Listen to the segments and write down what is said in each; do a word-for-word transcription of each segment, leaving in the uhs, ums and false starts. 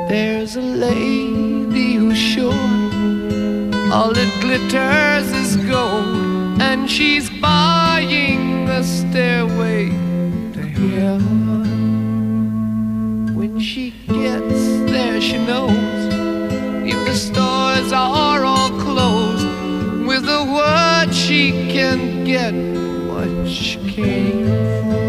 There's a lady who's sure all that glitters is gold, and she's buying a stairway to heaven. When she gets there, she knows if the stores are all closed, with a word she can get what she came for.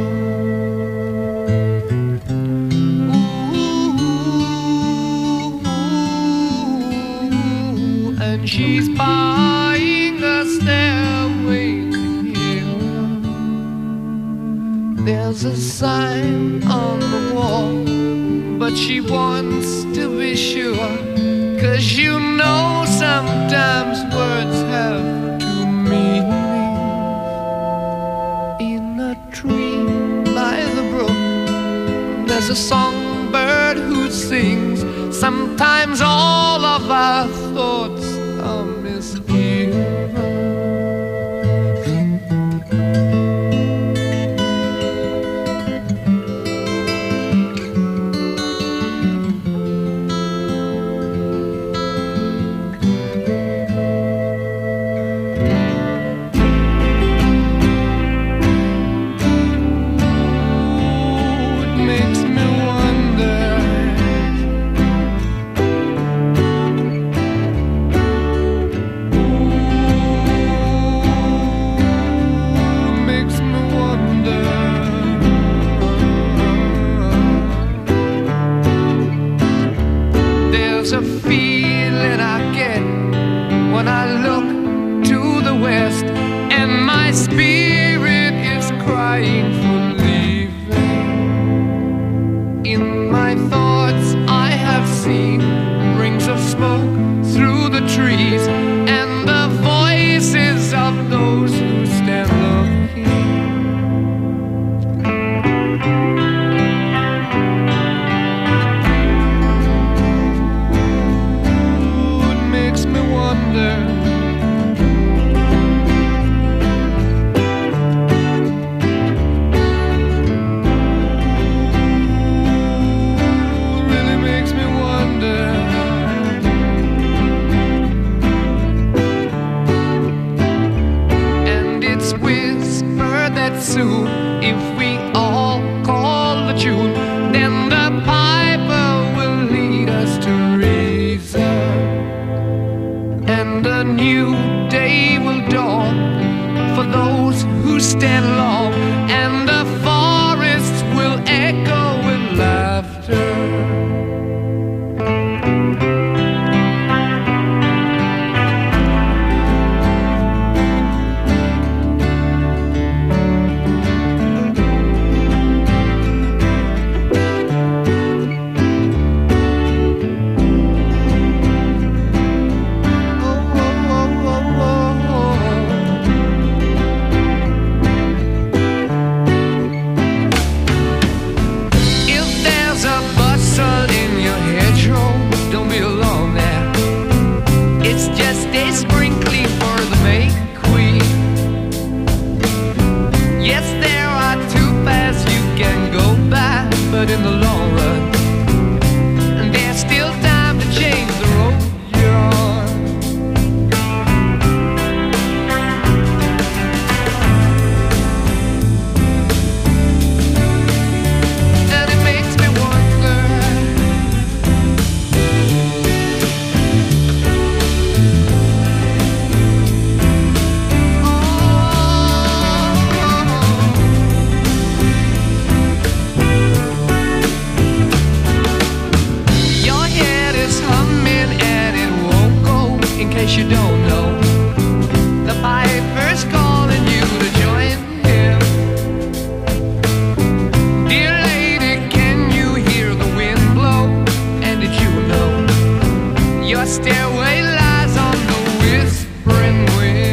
And she's buying a stairway to heaven. There's a sign on the wall, but she wants to be sure, 'cause you know sometimes words have two meanings. In a tree by the brook, there's a songbird who sings. Sometimes all of our thoughts are misgiven. There's a feeling I get when I look to the west, and my spirit is crying for leaving. In my thoughts I have seen rings of smoke through the trees, and the voices of those who stand looking. Soon, if we all call the tune, then the piper will lead us to reason, and a new day will dawn for those who stand long, and the forests will echo with laughter. But in the long run, and there's still time to change the road you're on. And it makes me wonder, you don't know, the piper's calling you to join him. Dear lady, can you hear the wind blow? And did you know your stairway lies on the whispering wind?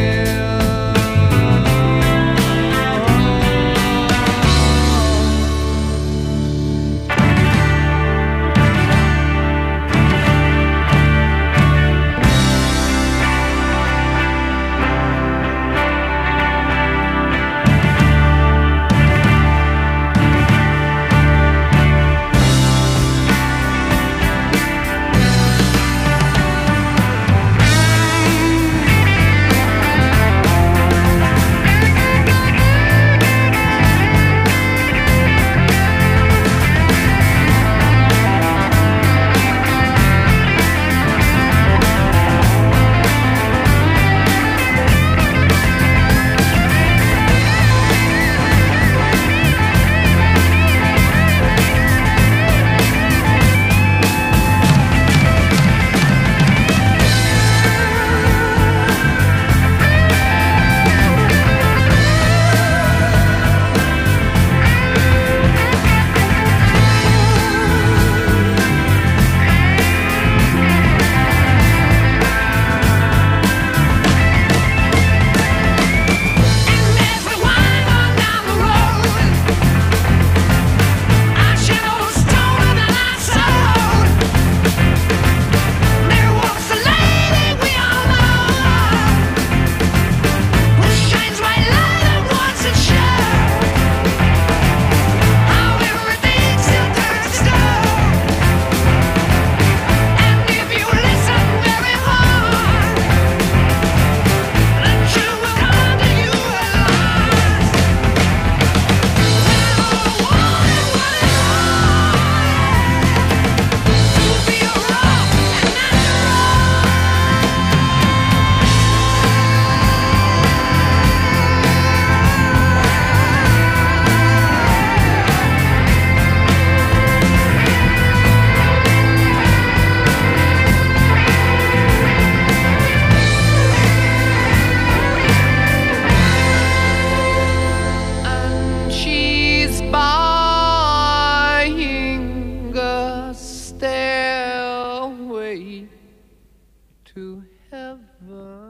stairway to heaven.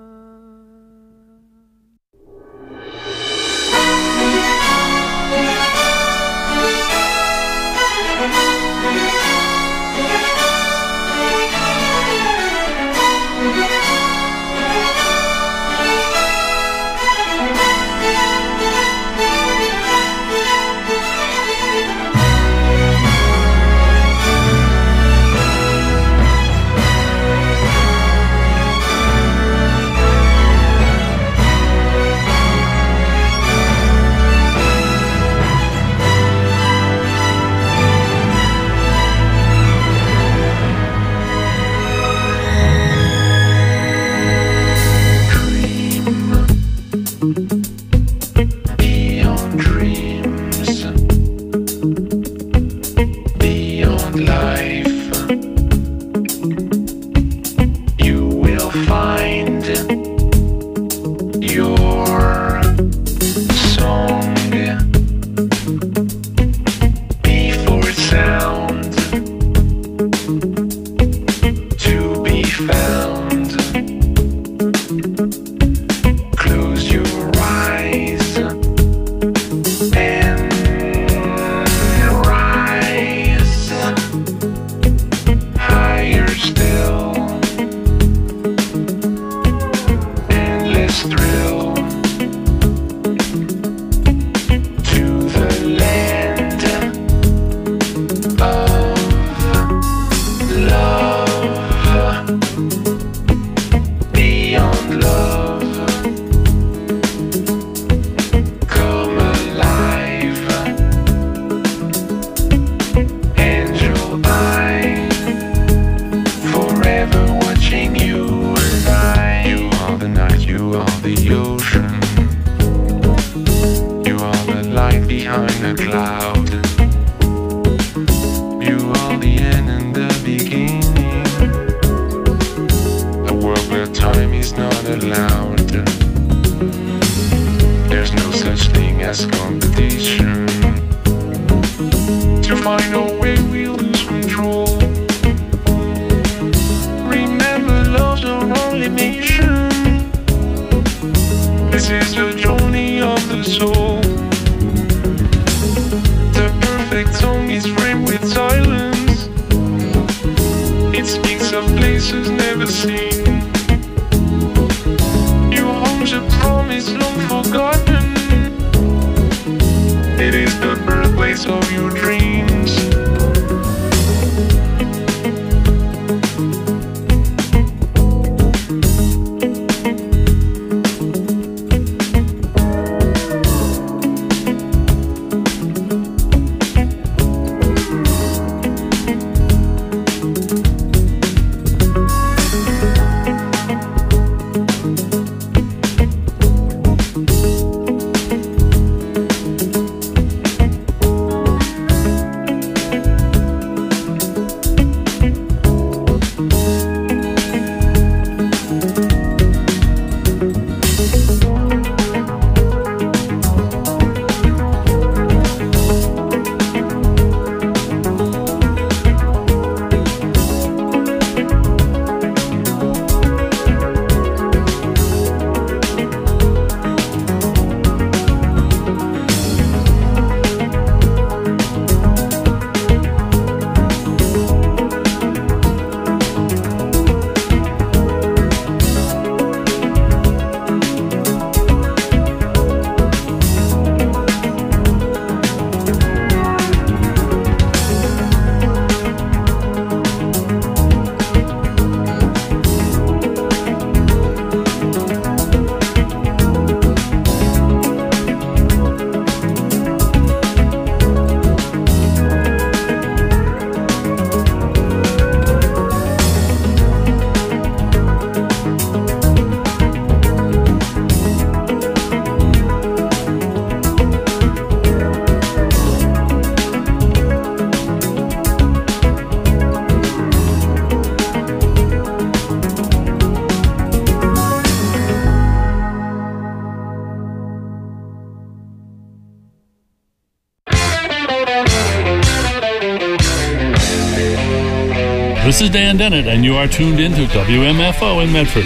This is Dan Dennett, and you are tuned in to W M F O in Medford.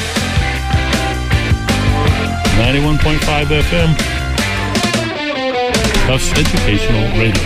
ninety-one point five F M. Tufts Educational Radio.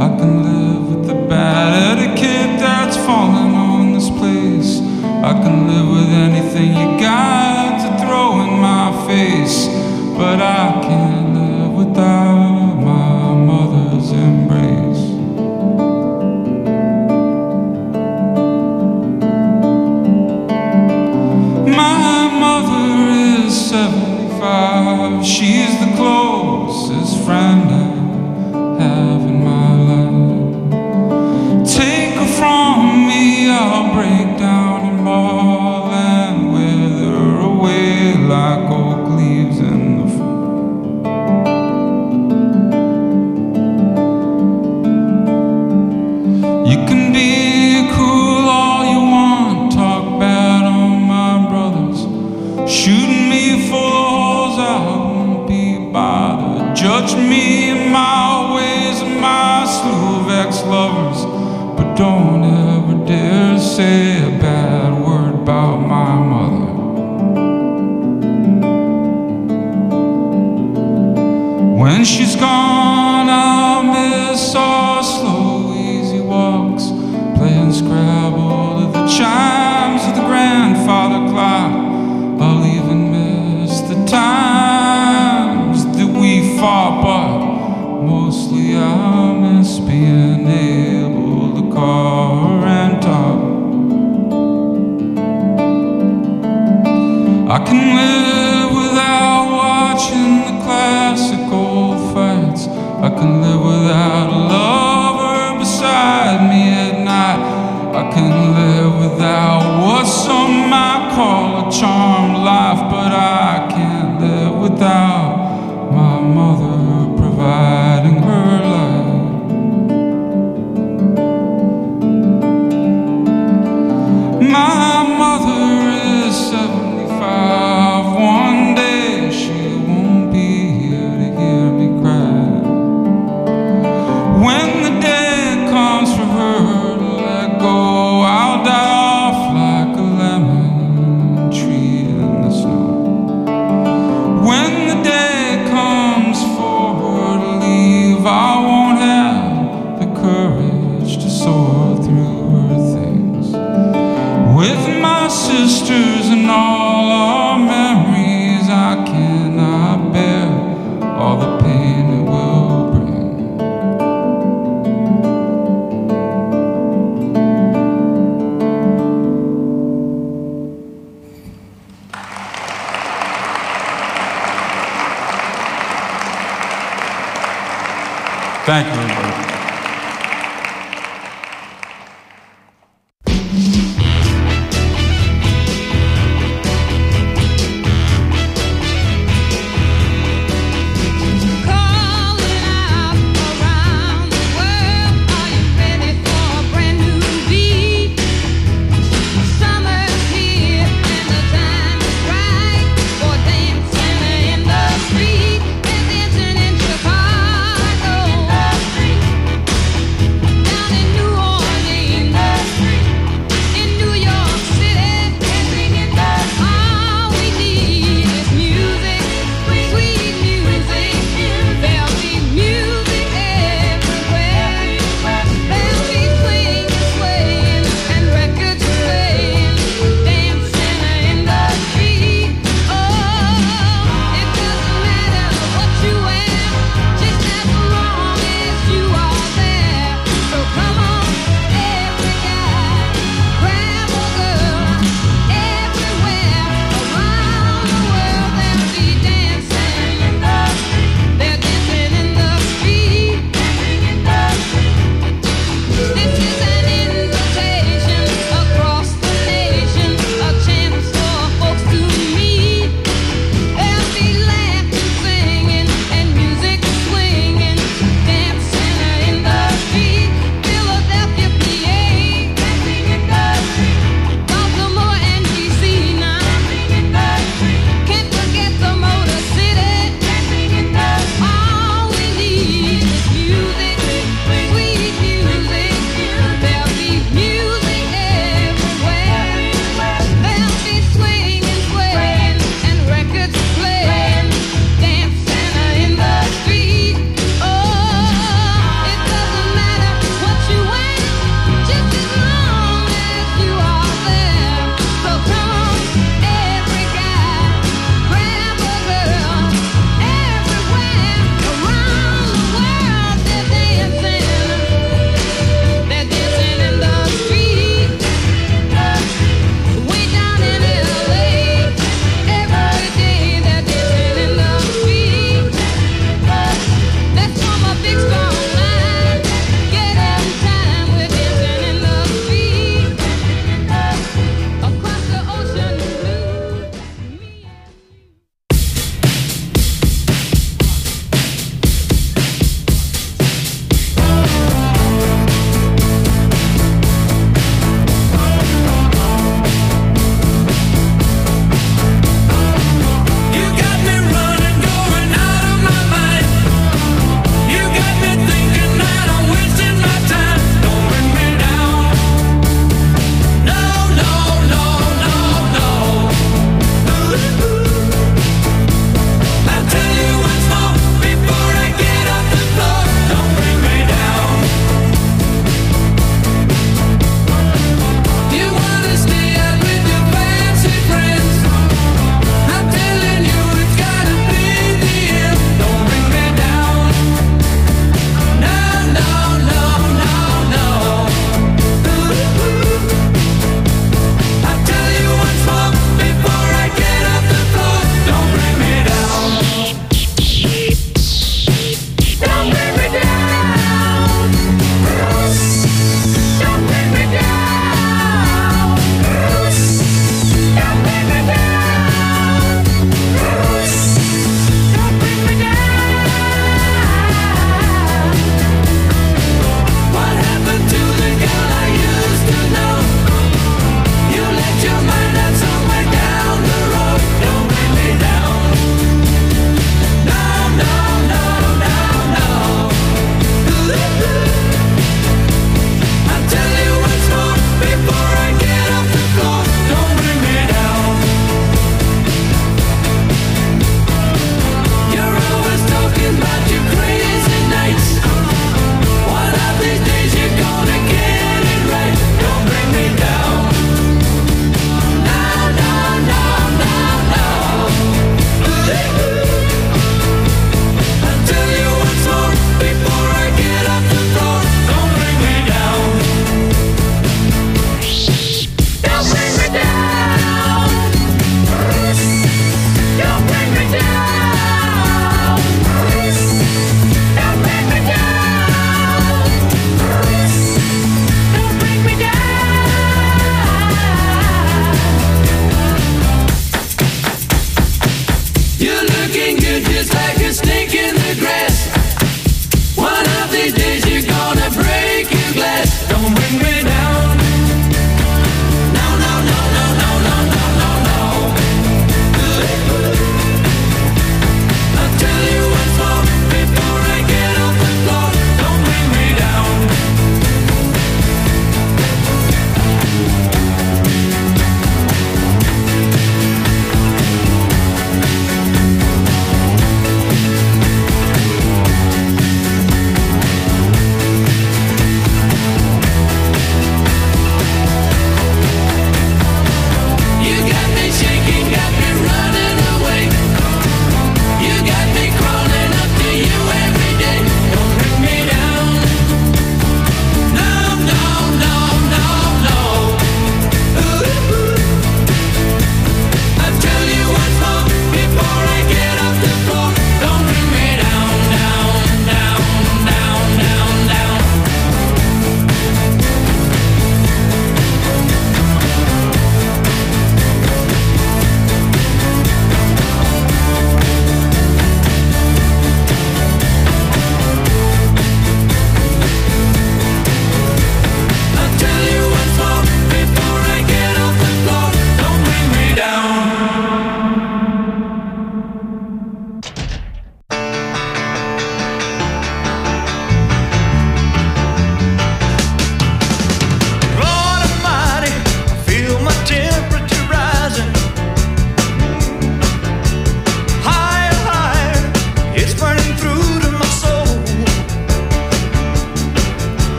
I can live with the bad etiquette that's fallen on this place. I can live with anything you got to throw in my face, but I can't live without my mother's embrace. My mother is seventy-five. She's the closest friend I have in my life. Take her from me, I'll break down and bawl and wither away like oak leaves in the fall. You can be cruel all you want, talk bad on my brothers, shooting me full of holes, I won't be bothered. Judge me in my ways and my slew of ex-lovers, but don't ever dare say a bad word about my mother. When she's gone, I'll miss our slow, easy walks, playing Scrabble to the chimes of the grandfather clock. I'll even miss the times that we fought, but mostly I'll miss being able to call her and talk. I can live without watching the classic old fights. I can live without a lover beside me at night. I can live without what some might call a charmed life, but I can't live without my mother providing her life. My mother is seventy-five. One day she won't be here to hear me cry. When the day comes for her to let go, I'll die off like a lemon tree in the snow. When the day comes for her to leave, I won't have the courage to soar through her things. With my sisters and all our memories, I cannot bear all the pain it will bring. Thank you, everybody. Calling out around the world, are you ready for a brand new beat? Summer's here and the time is right for dancing in the street. We're dancing in Chicago.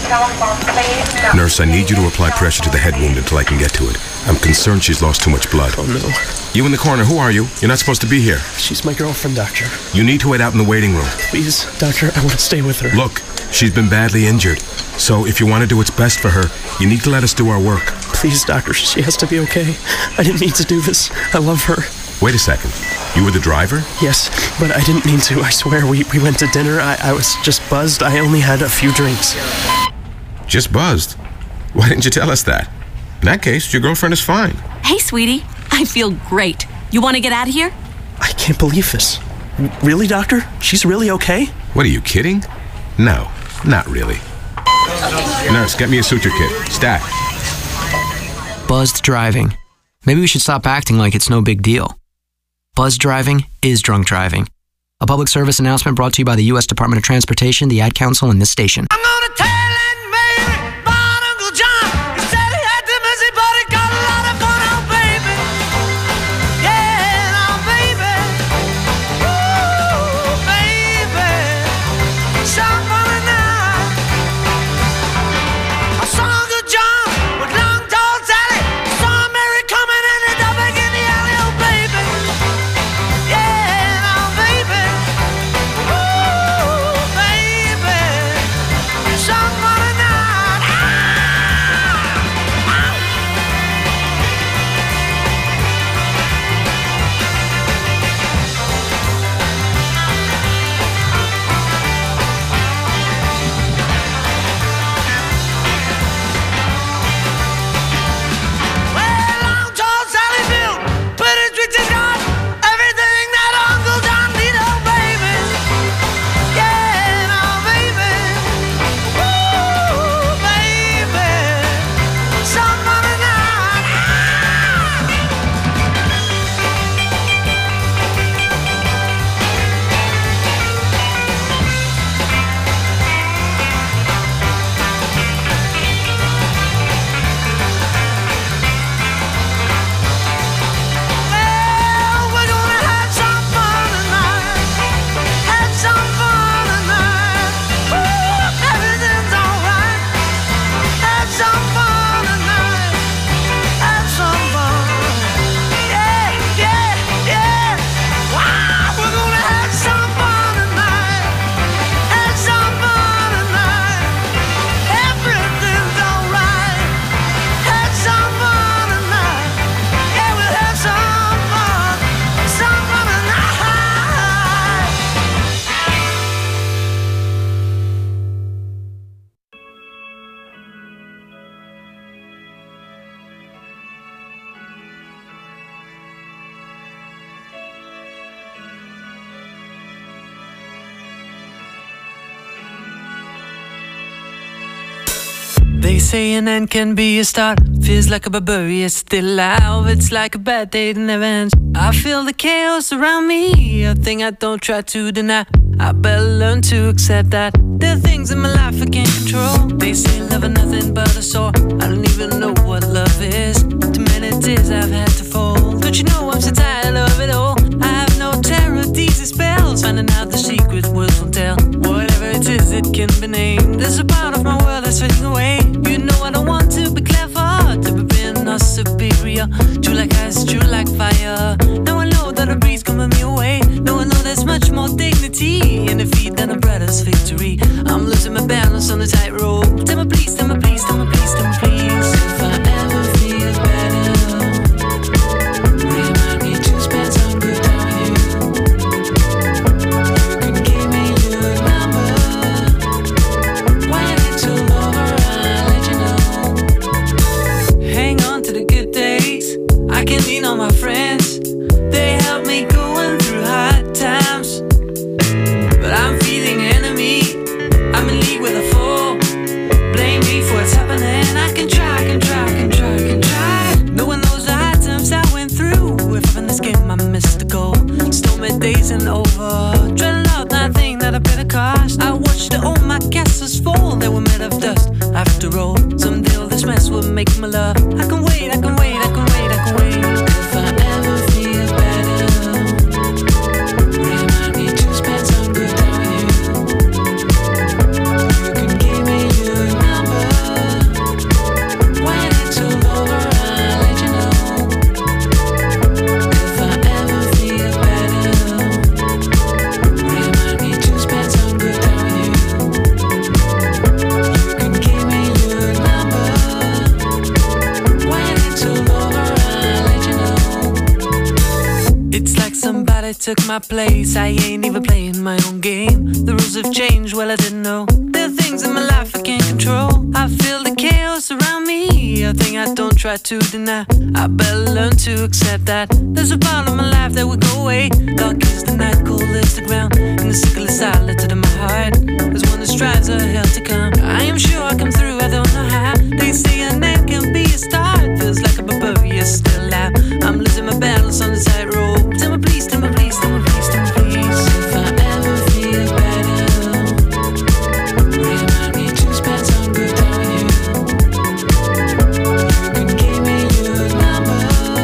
Nurse, I need you to apply pressure to the head wound until I can get to it. I'm concerned she's lost too much blood. Oh, no. You in the corner, who are you? You're not supposed to be here. She's my girlfriend, Doctor. You need to wait out in the waiting room. Please, Doctor, I want to stay with her. Look, she's been badly injured. So if you want to do what's best for her, you need to let us do our work. Please, Doctor, she has to be okay. I didn't mean to do this. I love her. Wait a second. You were the driver? Yes, but I didn't mean to. I swear, we, we went to dinner. I, I was just buzzed. I only had a few drinks. Just buzzed? Why didn't you tell us that? In that case, your girlfriend is fine. Hey, sweetie. I feel great. You want to get out of here? I can't believe this. Really, Doctor? She's really okay? What, are you kidding? No, not really. Nurse, get me a suture kit. Stat. Buzzed driving. Maybe we should stop acting like it's no big deal. Buzzed driving is drunk driving. A public service announcement brought to you by the U S Department of Transportation, the Ad Council, and this station. I'm gonna tell Aunt Mary about Uncle John. He said he had the messy, but he got a lot of fun, oh baby. Yeah, now baby. Ooh, baby. Some fun tonight. I saw Uncle John with long tall Sally. I saw Mary coming in the door back in the alley, oh baby. Yeah, now baby. Ooh, baby. Some fun tonight. Ah! Well, long tall Sally built, put his riches on everything that Uncle John need, oh baby. Yeah, now baby. Ooh, baby. Some fun tonight. Well, we're gonna have some fun tonight. Have some fun tonight. Ooh, everything's alright. Have some fun tonight. Have some fun. Yeah, yeah, yeah. Wow, we're gonna have some fun tonight. Have some fun tonight. Everything's alright. Have some fun tonight. Yeah, we'll have some fun. Some fun tonight. They say an end can be a start. Feels like a barbarian still alive. It's like a bad day that never ends. I feel the chaos around me, a thing I don't try to deny. I better learn to accept that there are things in my life I can't control. They say love is nothing but a sore. I don't even know what love is. Too many tears I've had to fold. Don't you know I'm so tired of it all? I have no terror, these are spells. Finding out the secret words won't tell. Whatever it is, it can be named. There's a part of my world that's fading away. You know I don't want to be clever, to be being or superior. True like ice, true like fire. Now I know that a breeze coming me away. Now I know there's much more dignity in defeat than a brother's victory. I'm losing my balance on the tightrope. Tell me please, tell me please, tell me please, tell me please. If I ever feel better, remind me to spend some good time with you. You can give me your number. When it's all over, I'll let you know. Hang on to the good days. I can lean on my friends. They help me going through hard times. But I'm feeling enemy. I'm in league with a foe. Blame me for what's happening. I can try, can try, can try, can try. Knowing those hard times I went through. If I'm in this game, I missed the goal. Stormy days and over. Dreading out that thing that I paid a cost. I watched all my castles fall. They were made of dust. After all, someday all this mess will make my love. I can wait, I can wait, I can wait, I can wait. If I ever feel better, remind me to spend some good time with you. You can give me your number. somebody took my place. I ain't even playing my own game. The rules have changed, well I didn't know. There are things in my life I can't control. I feel the chaos around me, a thing I don't try to deny. I better learn to accept that there's a part of my life that will go away. Dark is the night, cold is the ground, and the sickle is silent in my heart. There's one that strives a hell to come. I am sure I'll come through, I don't know how. They say a name can be a start. Feels like a barbarian still out. I'm losing my battles on the tightrope. Tell me please, tell me please, tell me please, tell me please. If I ever feel better, remind me to spend some good time with you. You can give me your number.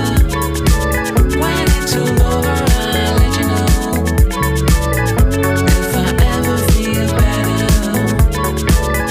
When it's all over, I'll let you know. If I ever feel better,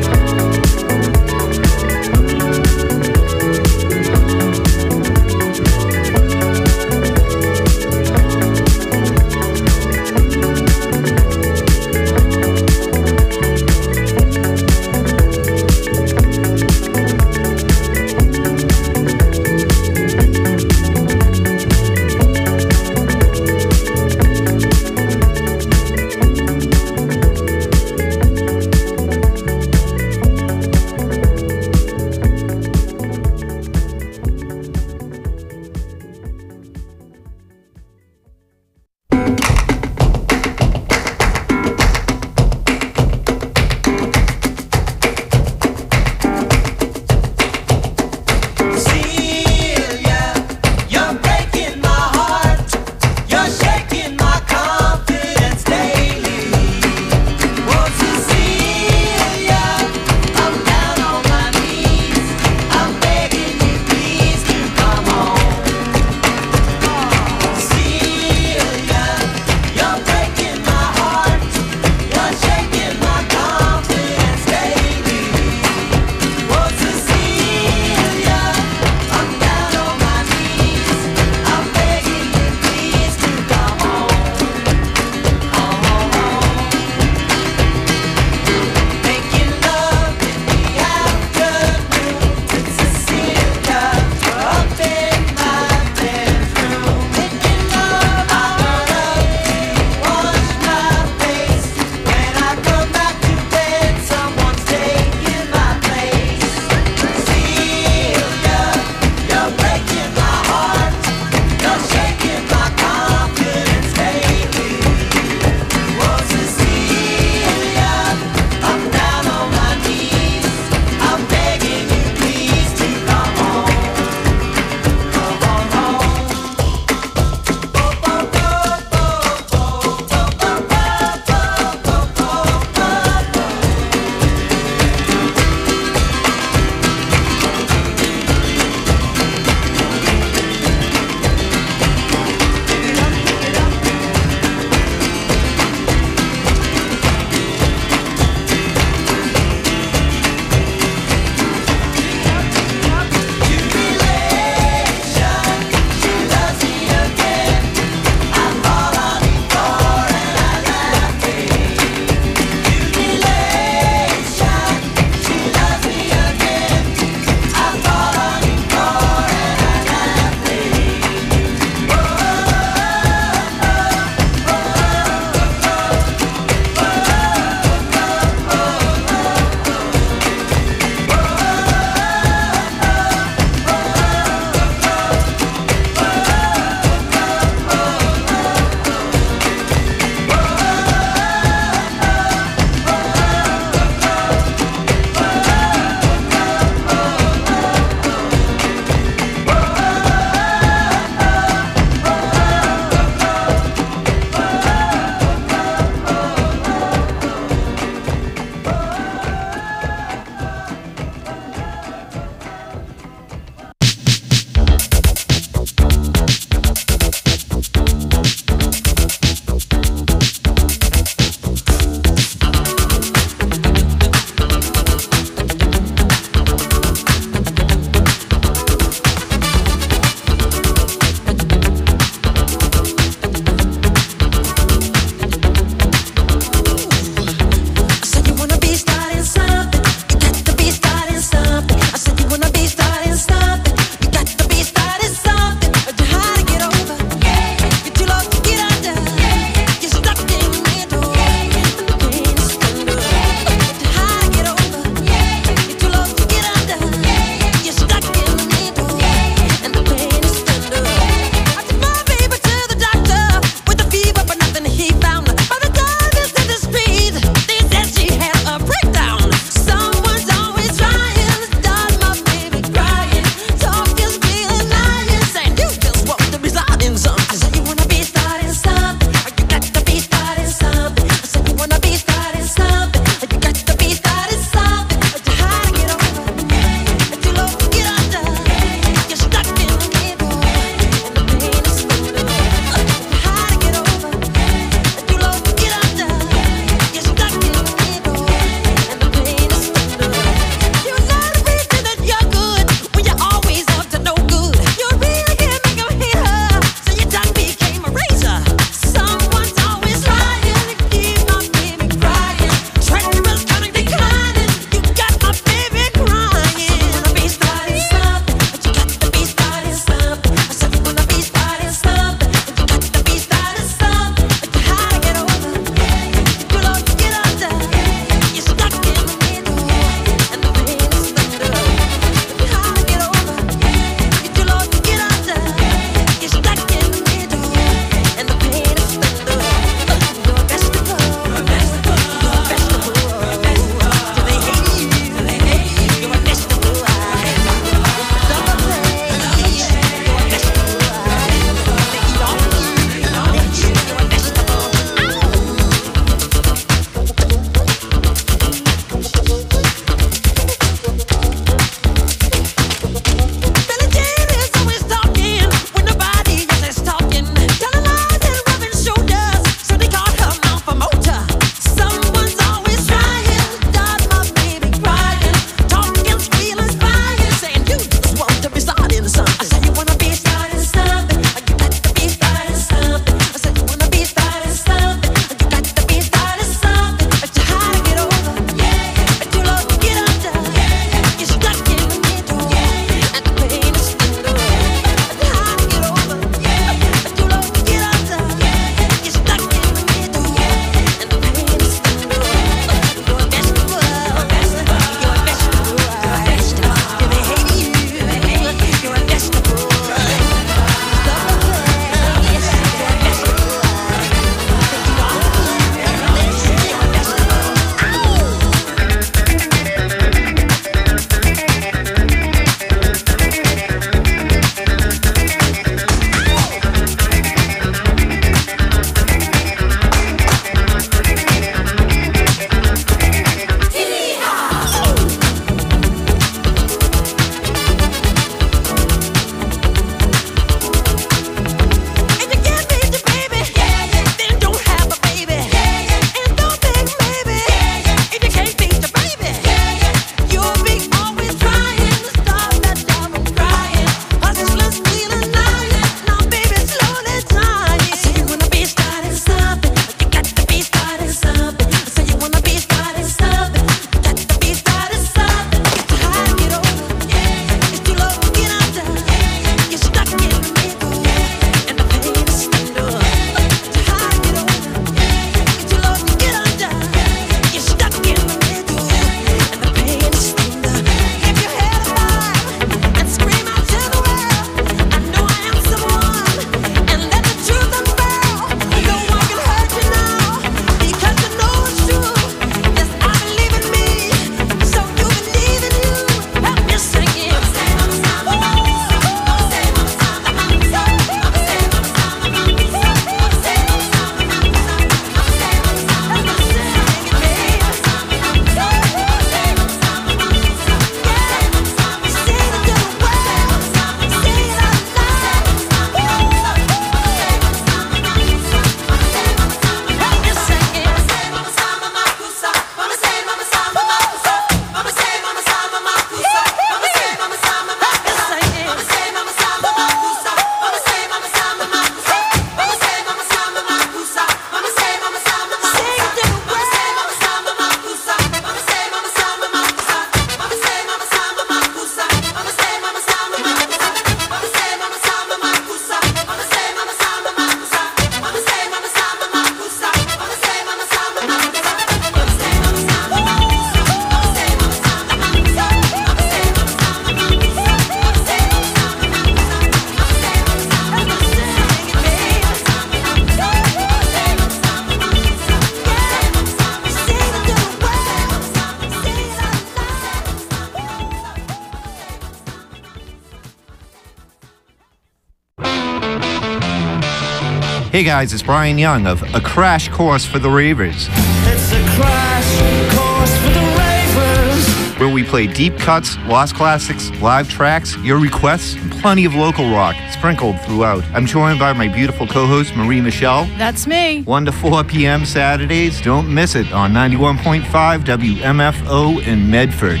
Hey guys, it's Brian Young of A Crash Course for the Ravers. It's a crash course for the Ravers. Where we play deep cuts, lost classics, live tracks, your requests, and plenty of local rock sprinkled throughout. I'm joined by my beautiful co-host, Marie Michelle. That's me. one to four p.m. Saturdays. Don't miss it on ninety-one point five W M F O in Medford.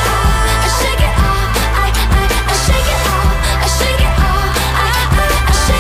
Shake it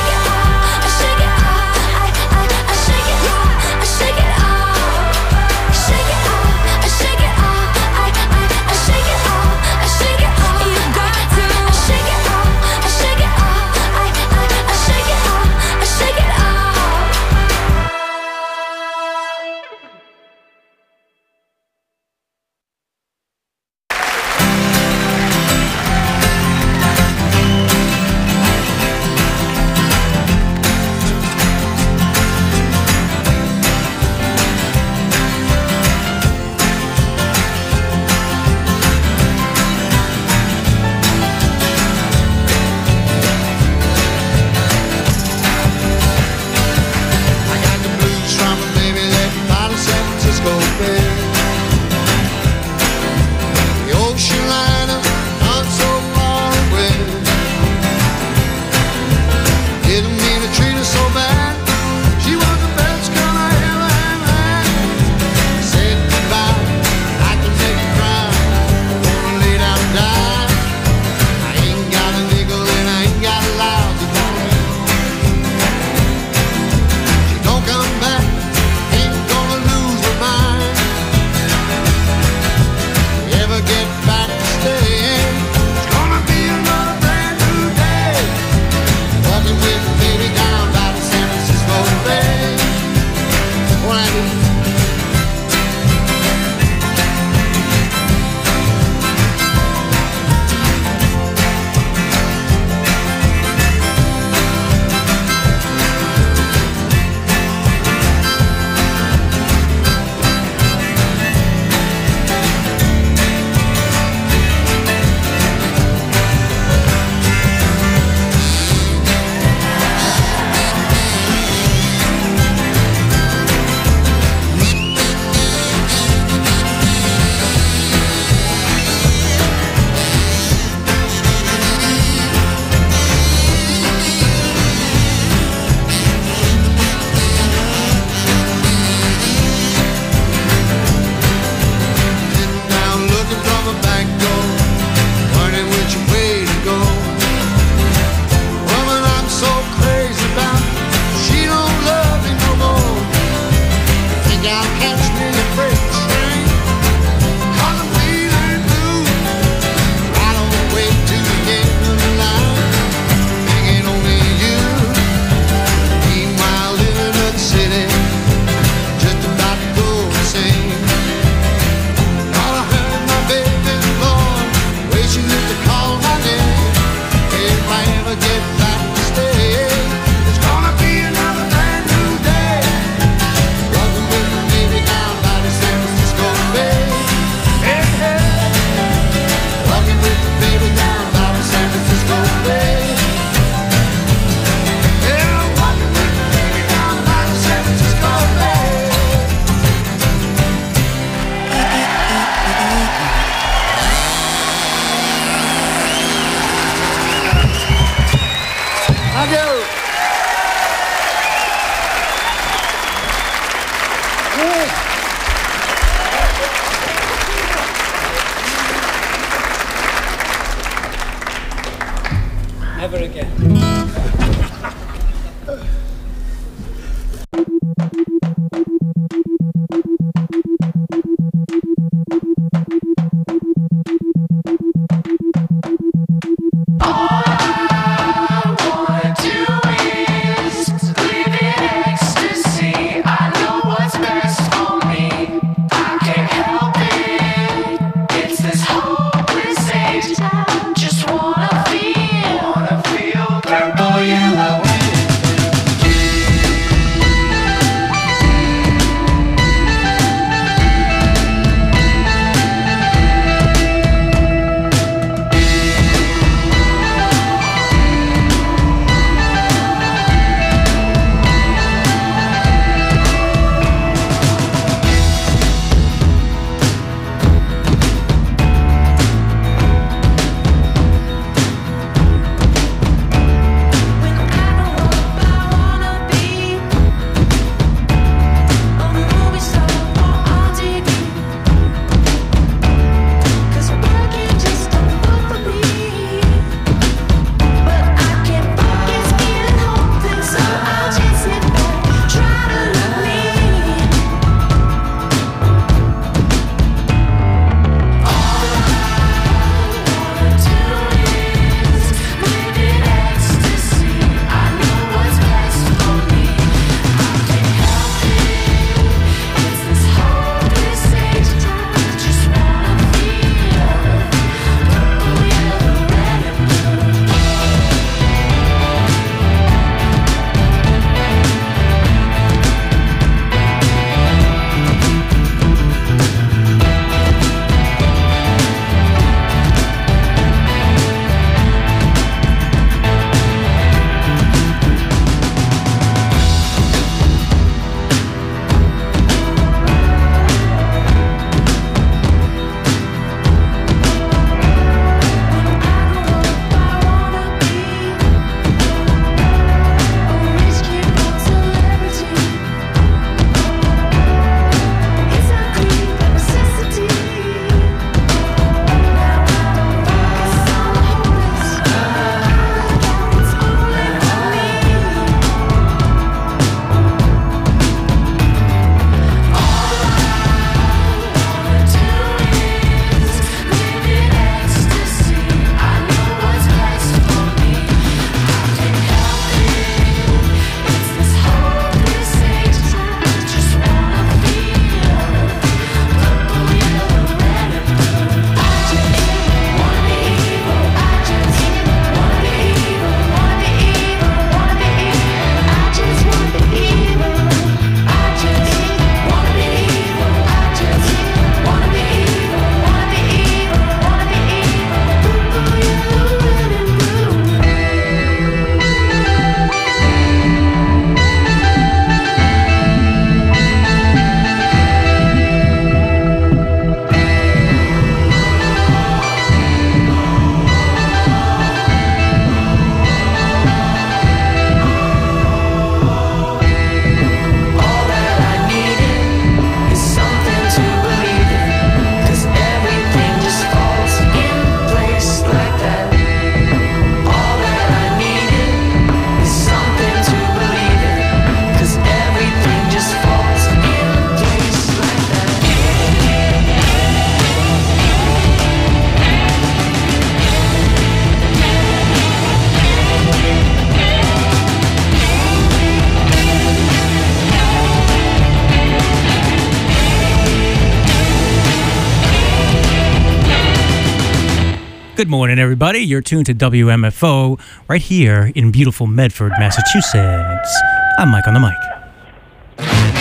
Good morning, everybody. You're tuned to W M F O right here in beautiful Medford, Massachusetts. I'm Mike on the mic.